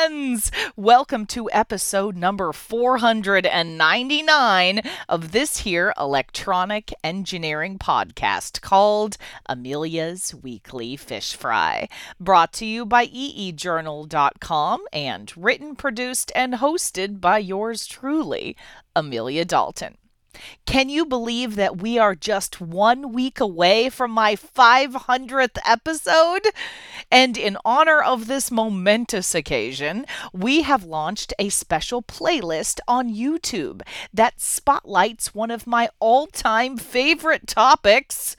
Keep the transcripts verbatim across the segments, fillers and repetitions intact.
friends! Welcome to episode number four hundred ninety-nine of this here electronic engineering podcast called Amelia's Weekly Fish Fry, brought to you by e e journal dot com and written, produced, and hosted by yours truly, Amelia Dalton. Can you believe that we are just one week away from my five hundredth episode? And in honor of this momentous occasion, we have launched a special playlist on YouTube that spotlights one of my all-time favorite topics,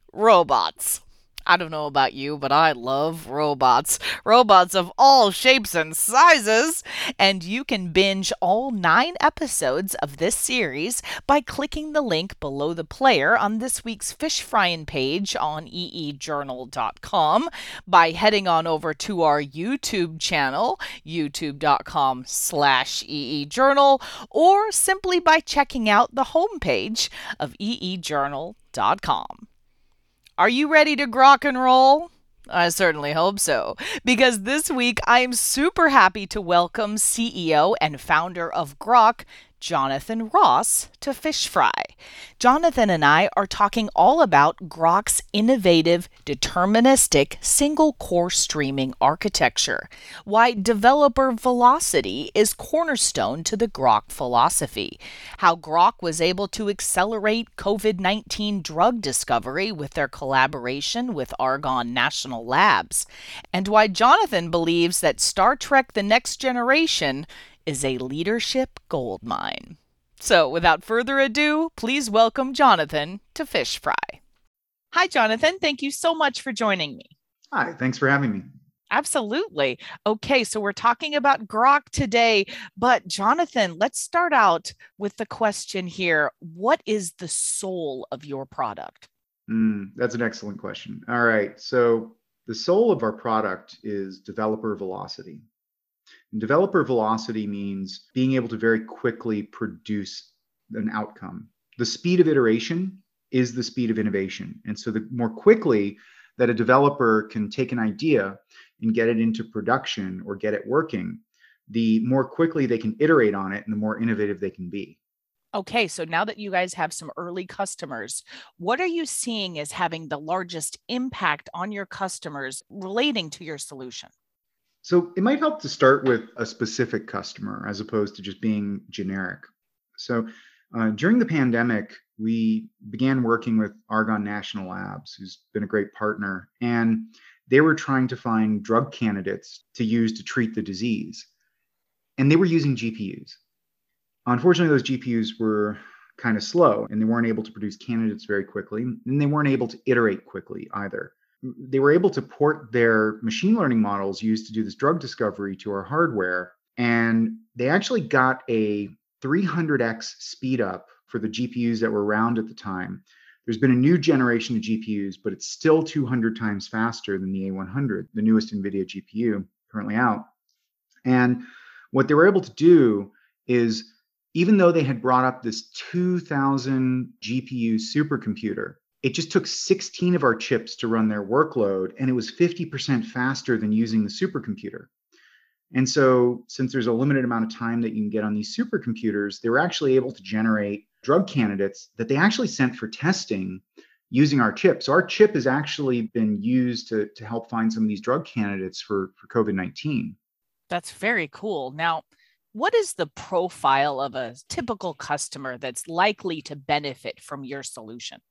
robots. I don't know about you, but I love robots. Robots of all shapes and sizes. And you can binge all nine episodes of this series by clicking the link below the player on this week's fish frying page on e e journal dot com, by heading on over to our YouTube channel, youtube dot com slash e e journal, or simply by checking out the homepage of e e journal dot com. Are you ready to grok and roll? I certainly hope so, because this week I am super happy to welcome C E O and founder of Grok, Jonathan Ross, to Fish Fry. Jonathan and I are talking all about Grok's innovative, deterministic, single-core streaming architecture, why developer velocity is cornerstone to the Grok philosophy, how Grok was able to accelerate covid nineteen drug discovery with their collaboration with Argonne National Labs, and why Jonathan believes that Star Trek: The Next Generation is a leadership goldmine. So, without further ado, please welcome Jonathan to Fish Fry. Hi, Jonathan. Thank you so much for joining me. Hi, thanks for having me. Absolutely. Okay, so we're talking about Grok today, but Jonathan, let's start out with the question here. What is the soul of your product? Mm, that's an excellent question. All right, so the soul of our product is developer velocity. And developer velocity means being able to very quickly produce an outcome. The speed of iteration is the speed of innovation. And so the more quickly that a developer can take an idea and get it into production or get it working, the more quickly they can iterate on it and the more innovative they can be. Okay, so now that you guys have some early customers, what are you seeing as having the largest impact on your customers relating to your solution? So it might help to start with a specific customer as opposed to just being generic. So uh, during the pandemic, we began working with Argonne National Labs, who's been a great partner, and they were trying to find drug candidates to use to treat the disease. And they were using G P Us. Unfortunately, those G P Us were kind of slow and they weren't able to produce candidates very quickly, and they weren't able to iterate quickly either. They were able to port their machine learning models used to do this drug discovery to our hardware, and they actually got a three hundred x speed up for the G P Us that were around at the time. There's been a new generation of G P Us, but it's still two hundred times faster than the A one hundred, the newest NVIDIA G P U currently out. And what they were able to do is, even though they had brought up this two thousand G P U supercomputer, it just took sixteen of our chips to run their workload, and it was fifty percent faster than using the supercomputer. And so, since there's a limited amount of time that you can get on these supercomputers, they were actually able to generate drug candidates that they actually sent for testing using our chip. So our chip has actually been used to, to help find some of these drug candidates for, for covid nineteen. That's very cool. Now, what is the profile of a typical customer that's likely to benefit from your solution?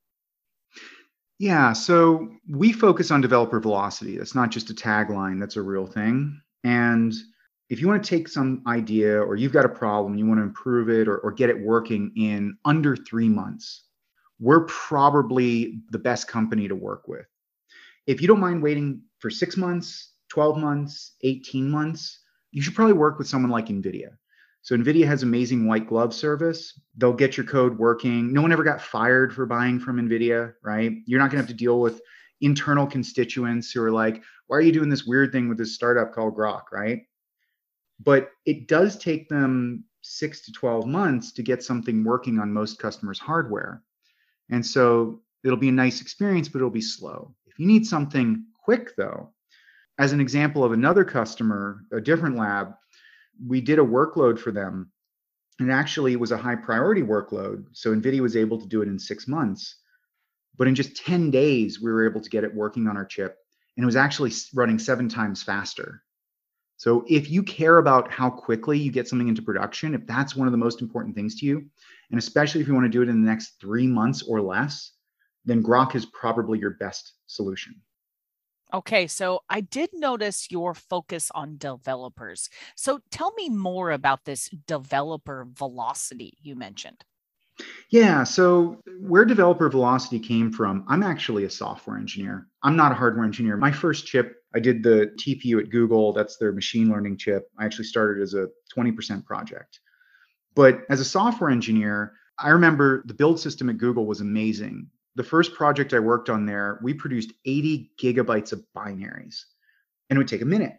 Yeah, so we focus on developer velocity. That's not just a tagline, that's a real thing. And if you want to take some idea or you've got a problem, you want to improve it or, or get it working in under three months, we're probably the best company to work with. If you don't mind waiting for six months, twelve months, eighteen months, you should probably work with someone like NVIDIA. So NVIDIA has amazing white glove service. They'll get your code working. No one ever got fired for buying from NVIDIA, right? You're not going to have to deal with internal constituents who are like, why are you doing this weird thing with this startup called Grok, right? But it does take them six to twelve months to get something working on most customers' hardware. And so it'll be a nice experience, but it'll be slow. If you need something quick, though, As an example of another customer, a different lab, we did a workload for them. And actually, it was a high priority workload. So NVIDIA was able to do it in six months. But in just ten days, we were able to get it working on our chip. And it was actually running seven times faster. So if you care about how quickly you get something into production, if that's one of the most important things to you, and especially if you want to do it in the next three months or less, then Groq is probably your best solution. Okay, so I did notice your focus on developers. So tell me more about this developer velocity you mentioned. Yeah, so where developer velocity came from, I'm actually a software engineer. I'm not a hardware engineer. My first chip, I did the T P U at Google. That's their machine learning chip. I actually started as a twenty percent project. But as a software engineer, I remember the build system at Google was amazing. The first project I worked on there, we produced eighty gigabytes of binaries, and it would take a minute.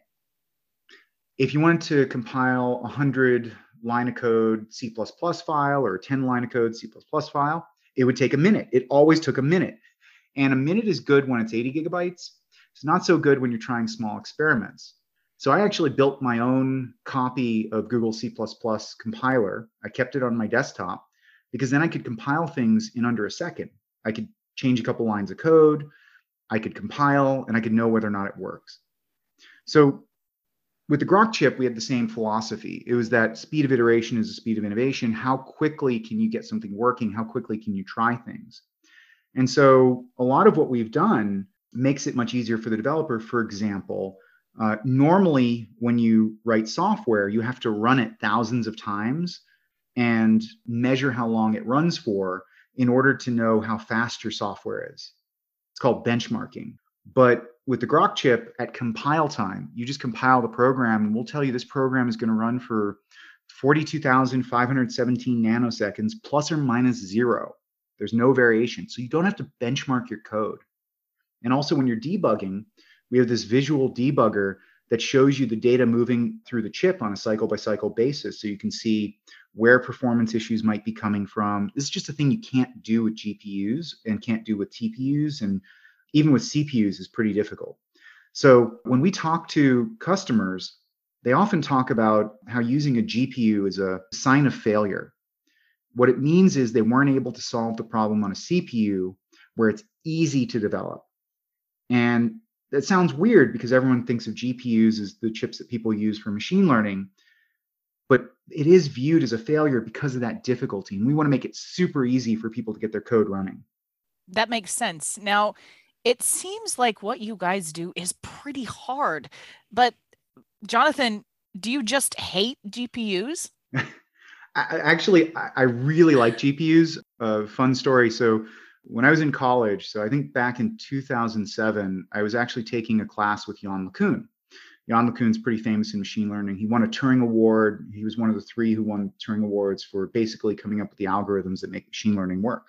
If you wanted to compile a one hundred line of code C plus plus file or a ten line of code C plus plus file, it would take a minute. It always took a minute. And a minute is good when it's eighty gigabytes. It's not so good when you're trying small experiments. So I actually built my own copy of Google C plus plus compiler. I kept it on my desktop because then I could compile things in under a second. I could change a couple lines of code, I could compile, and I could know whether or not it works. So with the Groq chip, we had the same philosophy. It was that speed of iteration is the speed of innovation. How quickly can you get something working? How quickly can you try things? And so a lot of what we've done makes it much easier for the developer. For example, uh, normally when you write software, you have to run it thousands of times and measure how long it runs for in order to know how fast your software is. It's called benchmarking. But with the Groq chip, at compile time, you just compile the program and we'll tell you this program is going to run for forty-two thousand five hundred seventeen nanoseconds plus or minus zero. There's no variation. So you don't have to benchmark your code. And also when you're debugging, we have this visual debugger that shows you the data moving through the chip on a cycle by cycle basis. So you can see where performance issues might be coming from. This is just a thing you can't do with G P Us and can't do with T P Us, and even with C P Us is pretty difficult. So when we talk to customers, they often talk about how using a G P U is a sign of failure. What it means is they weren't able to solve the problem on a C P U where it's easy to develop. And that sounds weird because everyone thinks of G P Us as the chips that people use for machine learning, but it is viewed as a failure because of that difficulty. And we want to make it super easy for people to get their code running. That makes sense. Now, it seems like what you guys do is pretty hard, but Jonathan, do you just hate G P Us? Actually, I really like G P Us. Uh, fun story. So when I was in college, so I think back in two thousand seven, I was actually taking a class with Yann LeCun. Yann LeCun's pretty famous in machine learning. He won a Turing Award. He was one of the three who won Turing Awards for basically coming up with the algorithms that make machine learning work.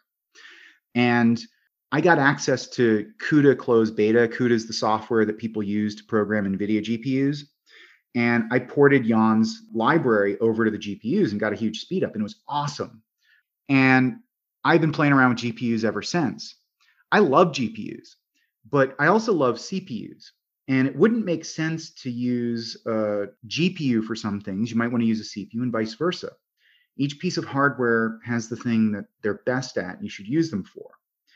And I got access to CUDA closed beta. CUDA is the software that people use to program NVIDIA G P Us. And I ported Yann's library over to the G P Us and got a huge speed up, and it was awesome. And I've been playing around with G P Us ever since. I love G P Us, but I also love C P Us. And it wouldn't make sense to use a G P U for some things. You might want to use a C P U and vice versa. Each piece of hardware has the thing that they're best at, and you should use them for.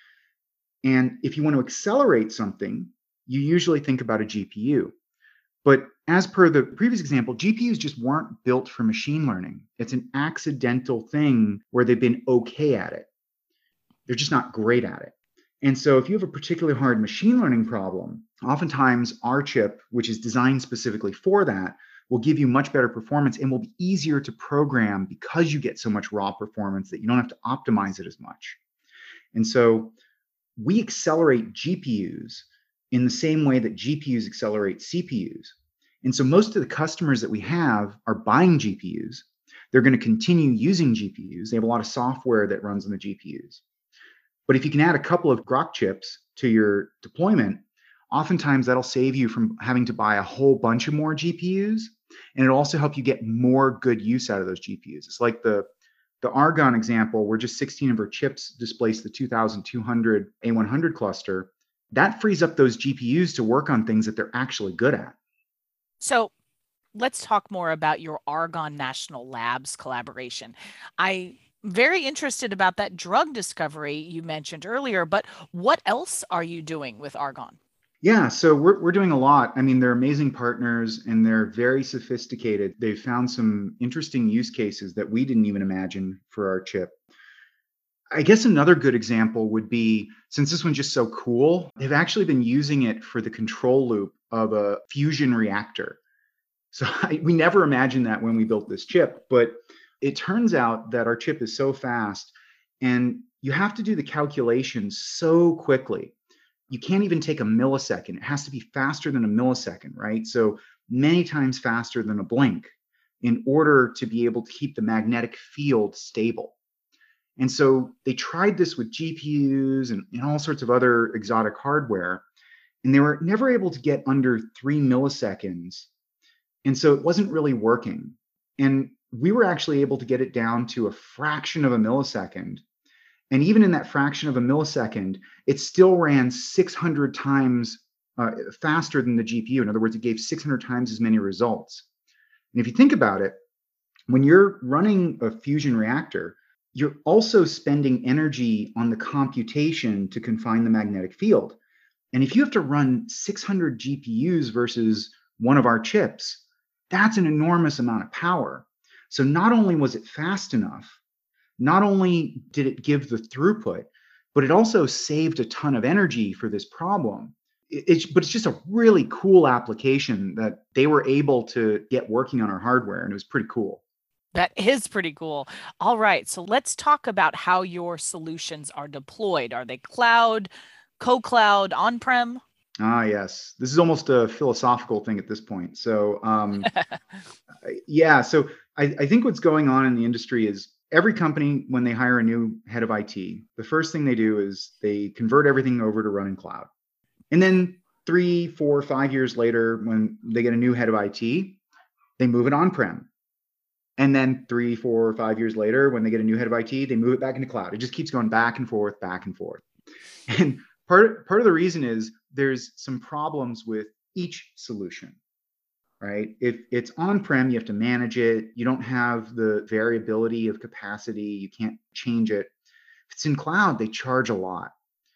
And if you want to accelerate something, you usually think about a G P U. But as per the previous example, G P Us just weren't built for machine learning. It's an accidental thing where they've been okay at it. They're just not great at it. And so if you have a particularly hard machine learning problem, oftentimes our chip, which is designed specifically for that, will give you much better performance and will be easier to program because you get so much raw performance that you don't have to optimize it as much. And so we accelerate G P Us in the same way that G P Us accelerate C P Us. And so most of the customers that we have are buying G P Us. They're going to continue using G P Us. They have a lot of software that runs on the G P Us. But if you can add a couple of Groq chips to your deployment, oftentimes that'll save you from having to buy a whole bunch of more G P Us. And it'll also help you get more good use out of those G P Us. It's like the, the Argonne example where just sixteen of our chips displaced the two thousand two hundred A one hundred cluster that frees up those G P Us to work on things that they're actually good at. So let's talk more about your Argonne National Labs collaboration. I'm very interested about that drug discovery you mentioned earlier, but what else are you doing with Argonne? Yeah, so we're we're doing a lot. I mean, they're amazing partners and they're very sophisticated. They've found some interesting use cases that we didn't even imagine for our chip. I guess another good example would be, since this one's just so cool, they've actually been using it for the control loop of a fusion reactor. So I, we never imagined that when we built this chip, but it turns out that our chip is so fast and you have to do the calculations so quickly. You can't even take a millisecond. It has to be faster than a millisecond, right? So many times faster than a blink in order to be able to keep the magnetic field stable. And so they tried this with G P Us and, and all sorts of other exotic hardware, and they were never able to get under three milliseconds. And so it wasn't really working. And we were actually able to get it down to a fraction of a millisecond. And even in that fraction of a millisecond, it still ran six hundred times uh, faster than the G P U. In other words, it gave six hundred times as many results. And if you think about it, when you're running a fusion reactor, you're also spending energy on the computation to confine the magnetic field. And if you have to run six hundred G P Us versus one of our chips, that's an enormous amount of power. So not only was it fast enough, not only did it give the throughput, but it also saved a ton of energy for this problem. It- It's, but it's just a really cool application that they were able to get working on our hardware, and it was pretty cool. That is pretty cool. All right, so let's talk about how your solutions are deployed. Are they cloud, co-cloud, on-prem? Ah, yes. This is almost a philosophical thing at this point. So, um, yeah, so I, I think what's going on in the industry is every company, when they hire a new head of I T, the first thing they do is they convert everything over to run in cloud. And then three, four, five years later, when they get a new head of I T, they move it on-prem. And then three, four, five years later, when they get a new head of I T, they move it back into cloud. It just keeps going back and forth, back and forth. And part part of the reason is there's some problems with each solution, right? If it's on-prem, you have to manage it. You don't have the variability of capacity. You can't change it. If it's in cloud, they charge a lot.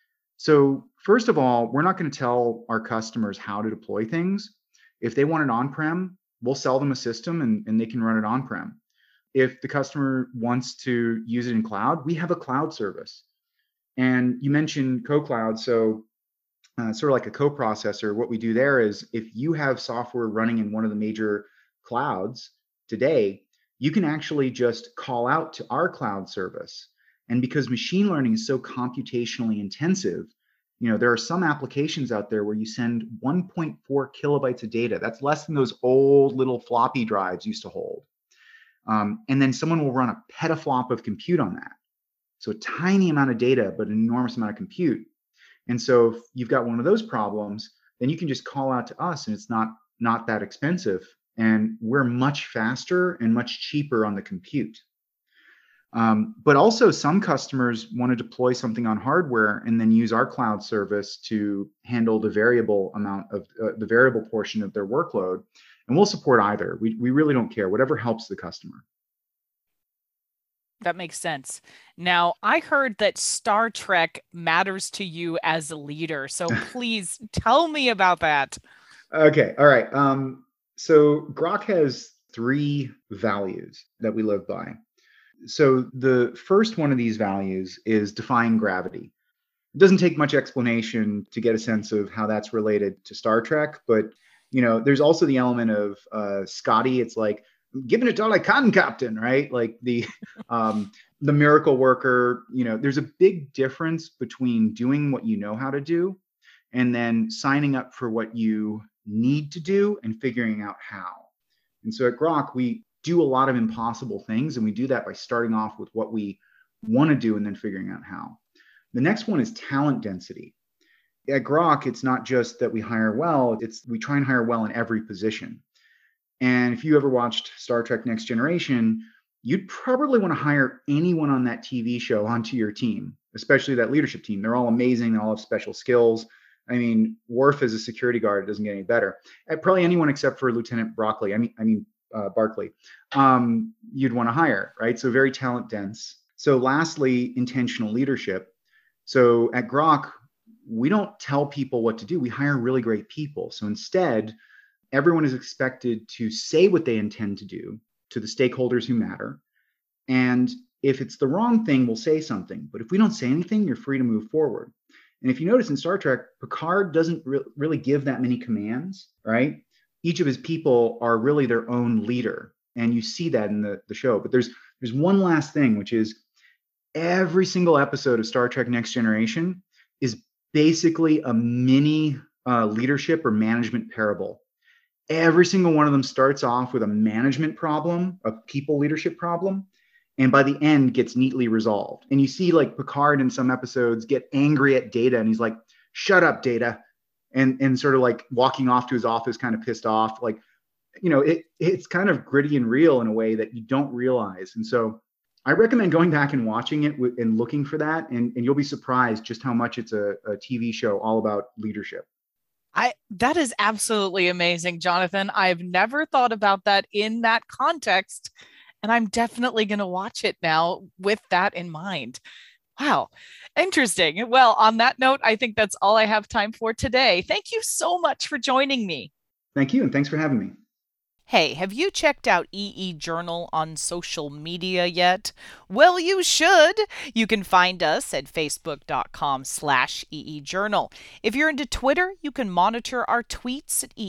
So first of all, we're not going to tell our customers how to deploy things. If they want it on-prem, we'll sell them a system and, and they can run it on-prem. If the customer wants to use it in cloud, we have a cloud service. And you mentioned co-cloud, so uh, sort of like a co-processor. What we do there is if you have software running in one of the major clouds today, you can actually just call out to our cloud service. And because machine learning is so computationally intensive, you know, there are some applications out there where you send one point four kilobytes of data. That's less than those old little floppy drives used to hold. Um, and then someone will run a petaflop of compute on that. So a tiny amount of data, but an enormous amount of compute. And so if you've got one of those problems, then you can just call out to us and it's not not that expensive. And we're much faster and much cheaper on the compute. Um, but also some customers want to deploy something on hardware and then use our cloud service to handle the variable amount of uh, the variable portion of their workload. And we'll support either. We, we really don't care, whatever helps the customer. That makes sense. Now, I heard that Star Trek matters to you as a leader. So please tell me about that. Okay. All right. Um, so Grok has three values that we live by. So the first one of these values is defying gravity. It doesn't take much explanation to get a sense of how that's related to Star Trek, but you know, there's also the element of uh, Scotty. It's like giving it all I can, Captain, right? Like the um, the miracle worker. You know, there's a big difference between doing what you know how to do and then signing up for what you need to do and figuring out how. And so at Grok, we do a lot of impossible things, and we do that by starting off with what we want to do and then figuring out how. The next one is talent density. At Grok, it's not just that we hire well, it's we try and hire well in every position. And if you ever watched Star Trek Next Generation, you'd probably want to hire anyone on that T V show onto your team, especially that leadership team. They're all amazing, they all have special skills. I mean, Worf as a security guard doesn't get any better. Uh, Probably anyone except for Lieutenant Broccoli. I mean, I mean uh, Barkley. Um, you'd want to hire, right? So very talent dense. So lastly, intentional leadership. So at Grok, we don't tell people what to do. We hire really great people. So instead, everyone is expected to say what they intend to do to the stakeholders who matter. And if it's the wrong thing, we'll say something. But if we don't say anything, you're free to move forward. And if you notice in Star Trek, Picard doesn't re- really give that many commands, right? Each of his people are really their own leader. And you see that in the, the show. But there's there's one last thing, which is every single episode of Star Trek Next Generation is basically a mini uh, leadership or management parable. Every single one of them starts off with a management problem, a people leadership problem, and by the end gets neatly resolved. And you see like Picard in some episodes get angry at Data, and he's like, shut up, Data, and and sort of like walking off to his office kind of pissed off. Like, you know, it it's kind of gritty and real in a way that you don't realize. And so I recommend going back and watching it w- and looking for that, and, and you'll be surprised just how much it's a, a T V show all about leadership. I that is absolutely amazing, Jonathan. I've never thought about that in that context, and I'm definitely going to watch it now with that in mind. Wow, interesting. Well, on that note, I think that's all I have time for today. Thank you so much for joining me. Thank you, and thanks for having me. Hey, have you checked out E E Journal on social media yet? Well, you should. You can find us at facebook.com slash eejournal. If you're into Twitter, you can monitor our tweets at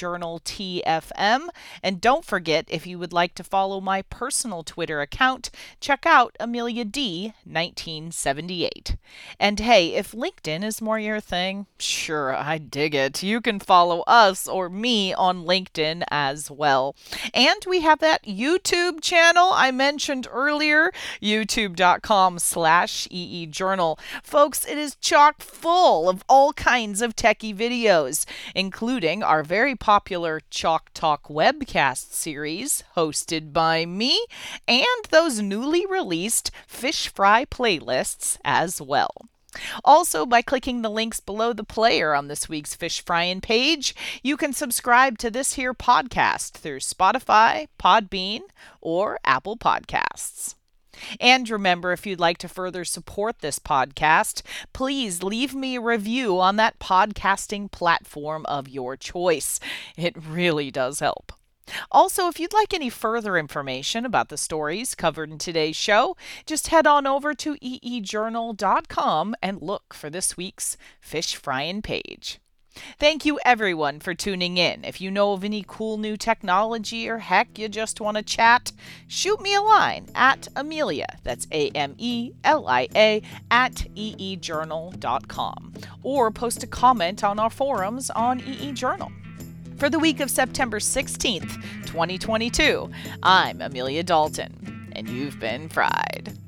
eejournaltfm. And don't forget, if you would like to follow my personal Twitter account, check out Amelia D nineteen seventy-eight. And hey, if LinkedIn is more your thing, sure, I dig it. You can follow us or me on LinkedIn as well. And we have that YouTube channel I mentioned earlier, youtube.com slash eejournal. Folks, it is chock full of all kinds of techie videos, including our very popular Chalk Talk webcast series hosted by me, and those newly released fish fry playlists as well. Also, by clicking the links below the player on this week's Fish Fryin' page, you can subscribe to this here podcast through Spotify, Podbean, or Apple Podcasts. And remember, if you'd like to further support this podcast, please leave me a review on that podcasting platform of your choice. It really does help. Also, if you'd like any further information about the stories covered in today's show, just head on over to e e journal dot com and look for this week's Fish Fryin' page. Thank you everyone for tuning in. If you know of any cool new technology or heck you just want to chat, shoot me a line at Amelia, that's A M E L I A, at e e journal dot com, or post a comment on our forums on eejournal. For the week of September sixteenth, twenty twenty-two, I'm Amelia Dalton, and you've been fried.